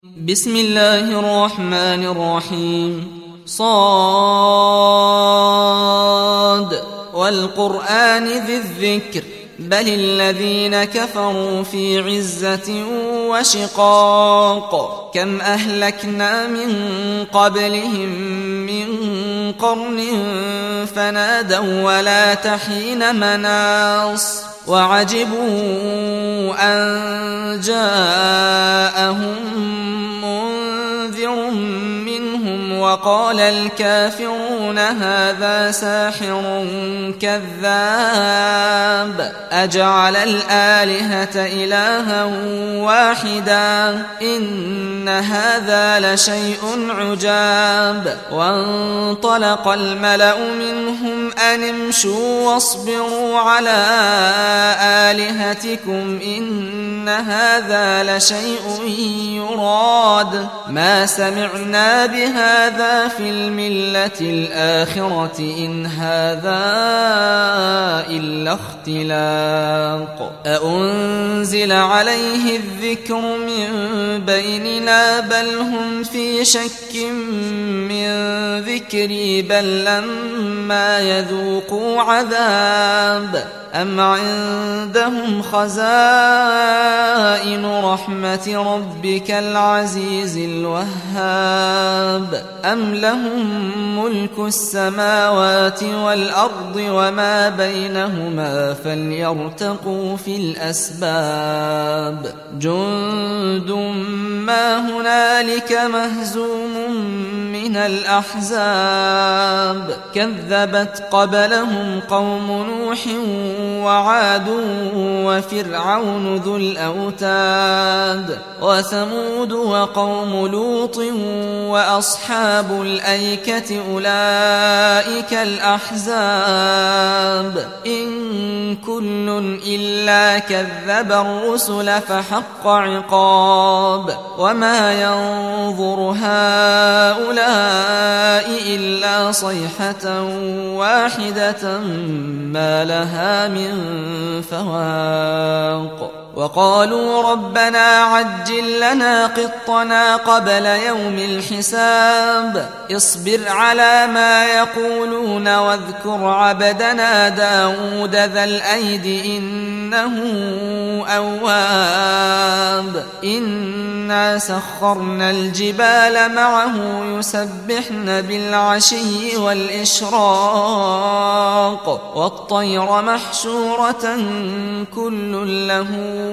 بسم الله الرحمن الرحيم صاد والقرآن ذي الذكر بل الذين كفروا في عزة وشقاق كم أهلكنا من قبلهم من قرن فنادوا ولا تحين مناص وعجبوا أن جاءهم منذر منهم وقال الكافرون هذا ساحر كذاب أجعل الآلهة إلها واحدا إن هذا لشيء عجاب وانطلق الملأ منهم أن امشوا واصبروا على آلهتكم إن هذا لشيء يراد ما سمعنا بهذا في الملة الآخرة إن هذا إلا اختلاق أأنزل عليه الذكر من بيننا بل هم في شك من ذكري بل لما يذوقوا عذاب أم عندهم خزائن رحمة ربك العزيز الوهاب أم لهم ملك السماوات والأرض وما بينهما فليرتقوا في الأسباب جند ما هنالك مهزوم من الأحزاب كذبت قبلهم قوم نوح وعاد وفرعون ذو الأوتاد وثمود وقوم لوط وأصحاب الأيكة أولئك الأحزاب إن كل إلا كذب الرسل فحق عقاب وما ينظر هؤلاء إلا صيحة واحدة ما لها من فواق وقالوا ربنا عجل لنا قطنا قبل يوم الحساب اصبر على ما يقولون واذكر عبدنا داود ذا الأيد إنه أواب إنا سخرنا الجبال معه يسبحن بالعشي والإشراق والطير محشورة كل له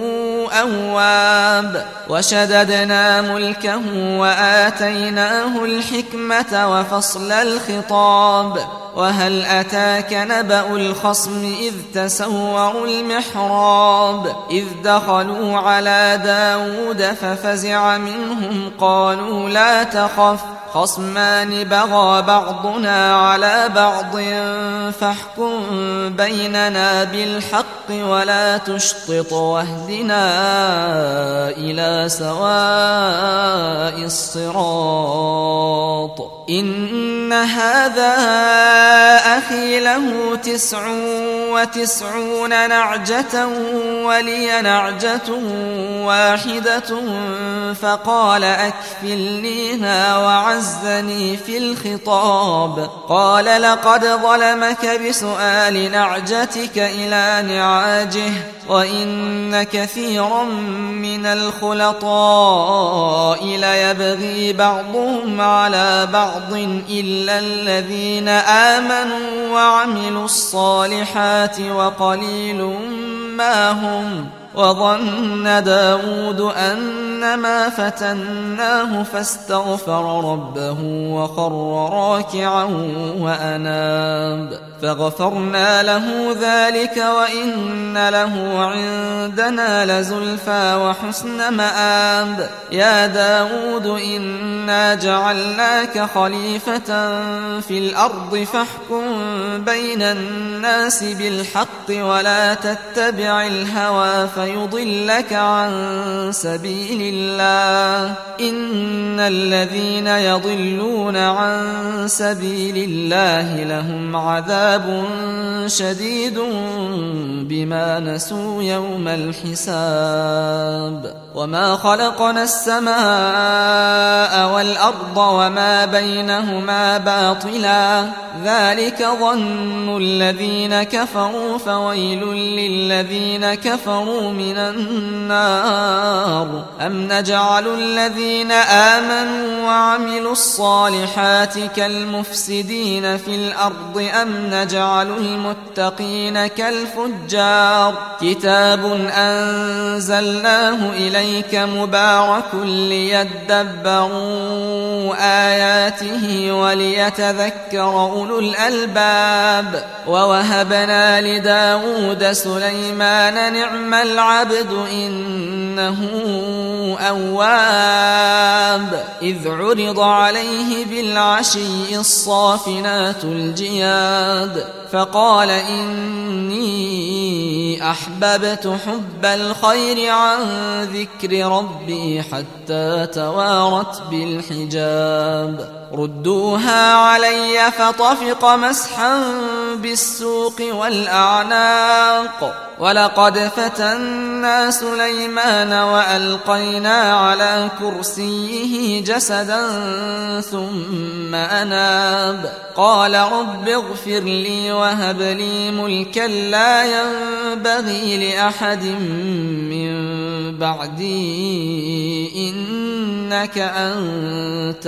أواب وشددنا ملكه وآتيناه الحكمة وفصل الخطاب وهل أتاك نبأ الخصم إذ تسوروا المحراب إذ دخلوا على داود ففزع منهم قالوا لا تخف خصمان بغى بعضنا على بعض فاحكم بيننا بالحق ولا تشطط واهدنا إلى سواء الصراط إن هذا أخي له 99 نعجة ولي نعجة واحدة فقال أكفلنيها وعزني في الخطاب قال لقد ظلمك بسؤال نعجتك إلى نعاجه وإن كثيرا من الخلطاء ليبغي بعضهم على بعض إلا الذين آمنوا وعملوا الصالحات وقليل ما هم وظن داود أنما فتناه فاستغفر ربه وخر راكعا وأناب فغفرنا له ذلك وإن له عندنا لزلفى وحسن مآب يا داود إنا جعلناك خليفة في الأرض فاحكم بين الناس بالحق ولا تتبع الهوى فيضلك عن سبيل الله إن الذين يضلون عن سبيل الله لهم عذاب شديد بما نسوا يوم الحساب وما خلقنا السماء والأرض وما بينهما باطلا ذلك ظن الذين كفروا فويل للذين كفروا من النار أم نجعل الذين آمنوا وعملوا الصالحات كالمفسدين في الأرض أم نجعل المتقين كالفجار كتاب أنزلناه إليك مبارك ليدبروا آياته وليتذكر أولو الألباب ووهبنا لداود سليمان نعم العبد إنه أواب إذ عرض عليه بالعشي الصافنات الجياد فقال إني أحببت حب الخير عن ذكر ربي حتى توارت بالحجاب ردوها علي فطفق مسحا بالسوق والأعناق ولقد فتنا سليمان وألقينا على كرسيه جسدا ثم أناب قال رب اغفر لي وهب لي ملكا لا ينبغي لأحد من بعدي إنك أنت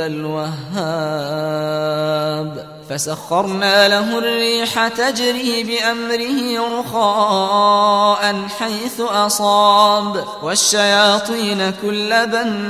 الوهاب فسخرنا له الريح تجري بأمره رخاء حيث أصاب والشياطين كل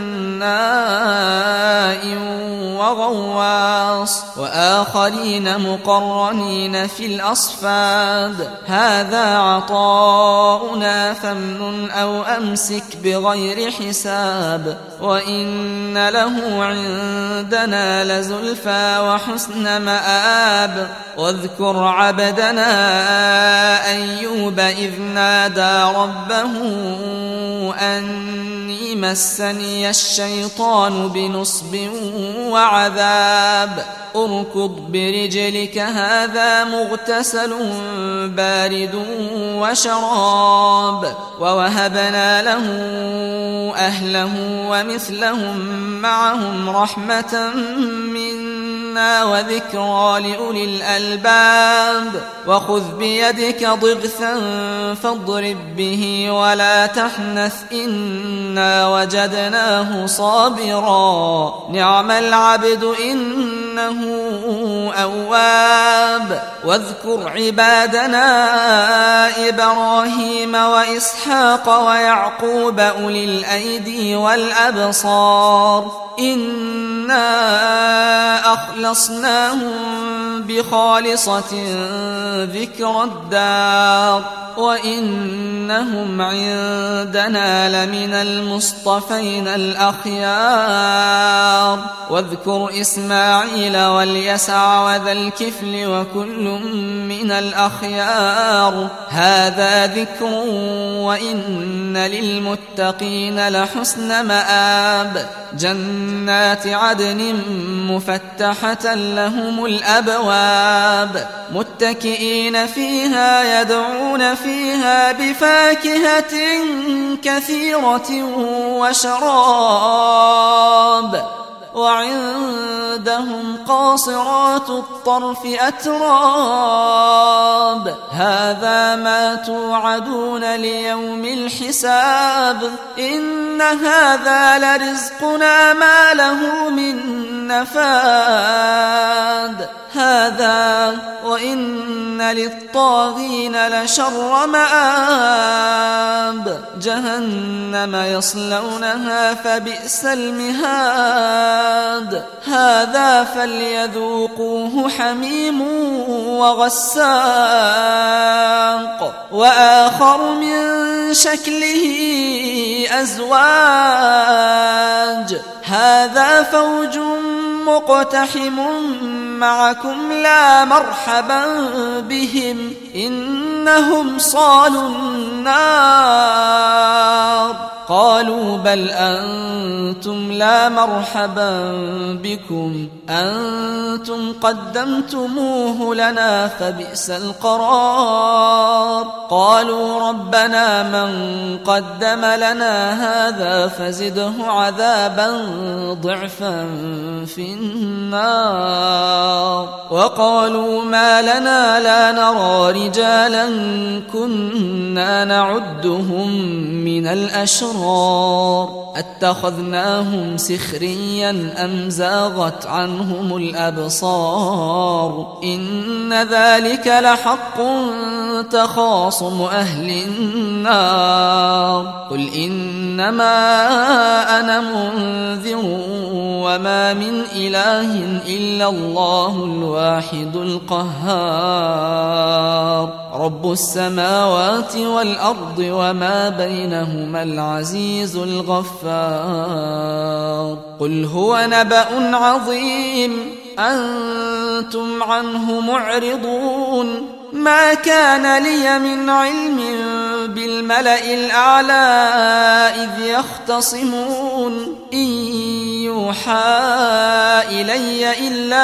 بناء وغواص وآخرين مقرنين في الأصفاد هذا عطاؤنا فامنن أو أمسك بغير حساب وإن له عندنا لزلفى وحسن مآب واذكر عبدنا أيوب إذ نادى ربه أني مسني الشيطان بنصب وعذاب اركض برجلك هذا مغتسل بارد وشراب ووهبنا له أهله ومثلهم معهم رحمة منا وذكرى لأولي الألباب وخذ بيدك ضغثا فاضرب به ولا تحنث إنا وجدناه صابرا نعم العبد إنه أواب واذكر عبادنا إبراهيم وإسحاق ويعقوب أولي الأيدي والأبصار إنا أخلصناهم بخالصة ذكر الدار وإنهم عندنا لمن المصطفين الأخيار واذكر إسماعيل واليسع وذا الكفل وكل من الأخيار هذا ذكر وإن للمتقين لحسن مآب جنات عدن مفتحة لهم الأبواب متكئين فيها يدعون فيها بفاكهة كثيرة وشراب وعندهم قاصرات الطرف أتراب هذا ما توعدون ليوم الحساب إن هذا لرزقنا ما له من نفاد هذا وإن للطاغين لشر مآب جهنم يصلونها فبئس المهاد هذا فليذوقوه حميم وغساق وآخر من شكله أزواج هذا فوج مقتحم معكم لا مرحبا بهم إنهم صالوا النار قالوا بل أنتم لا مرحبا بكم أنتم قدمتموه لنا فبئس القرار قالوا ربنا من قدم لنا هذا فزده عذابا ضعفا في النار وقالوا ما لنا لا نرى رجالا كنا نعدهم من الأشرار اتخذناهم سخريا أم زاغت عنهم الأبصار إن ذلك لحق تخاصم أهل النار قل إنما أنا منذر وما من إله إلا الله الواحد القهار رب السماوات والأرض وما بينهما العزيز الغفار قل هو نبأ عظيم أنتم عنه معرضون ما كان لي من علم بالملأ الأعلى إذ يختصمون إن يوحى إلي إلا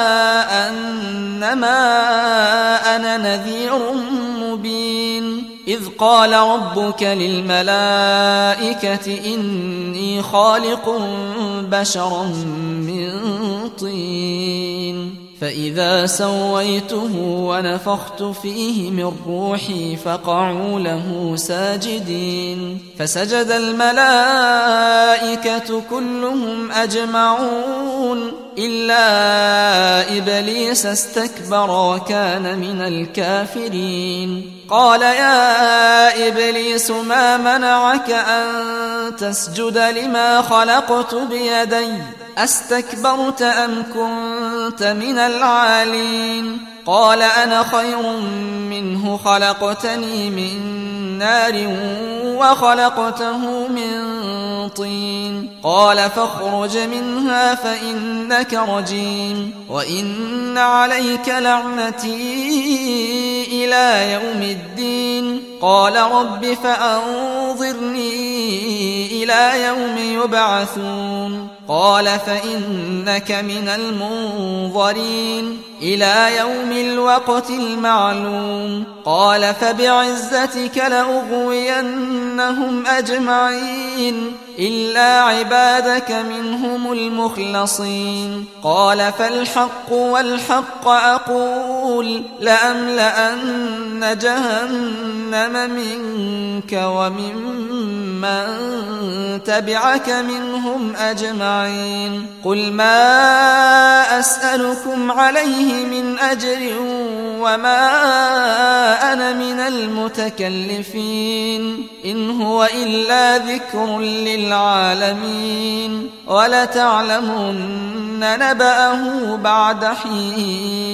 أنما أنا نذير مبين إذ قال ربك للملائكة إني خالق بشرا من طين فإذا سويته ونفخت فيه من روحي فقعوا له ساجدين فسجد الملائكة كلهم أجمعون إلا إبليس استكبر وكان من الكافرين قال يا إبليس ما منعك أن تسجد لما خلقت بيدي أستكبرت أم كنت من العالين قال أنا خير منه خلقتني من نار وخلقته من طين قال فاخرج منها فإنك رجيم وإن عليك لعنتي إلى يوم الدين قال رب فأنظرني إلى يوم يبعثون قال فإنك من المنظرين إلى يوم الوقت المعلوم قال فبعزتك لأغوينهم أجمعين إلا عبادك منهم المخلصين قال فالحق والحق أقول لأملأن جهنم منك وممن تبعك منهم أجمعين قل ما أسألكم عليه من أجر وما أنا من المتكلفين إن هو إلا ذكر للعالمين ولتعلمن نبأه بعد حين